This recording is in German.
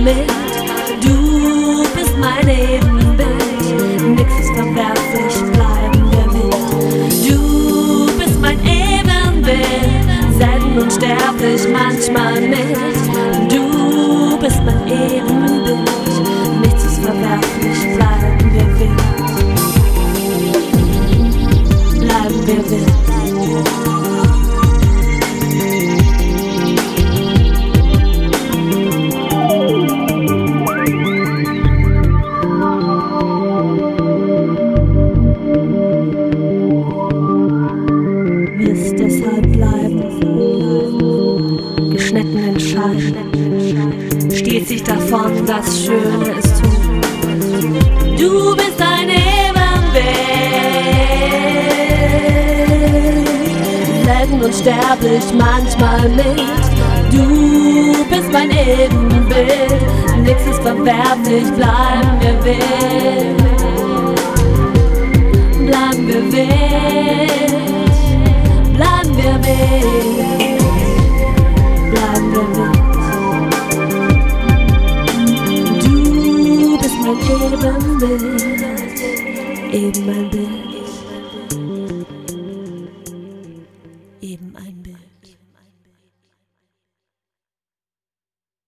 mit. Du bist mein Ebenbild, nix ist verwerflich, bleiben wir wild. Du bist mein Ebenbild, selten unsterblich, manchmal mit. Du bist mein Ebenbild, nichts ist verwerflich, bleiben wir wild. Bleiben wir wild. Deshalb bleiben, geschnittenen Scheiben, stiehlt sich davon, das Schöne ist tun. Du bist ein Ebenbild, selten unsterblich, manchmal mit. Du bist mein Ebenbild, nix ist verwerflich, bleiben wir wild. Bleiben wir wild. Bleiben wir wild, bleiben wir wild. Du bist mein Ebenbild, eben mein Bild.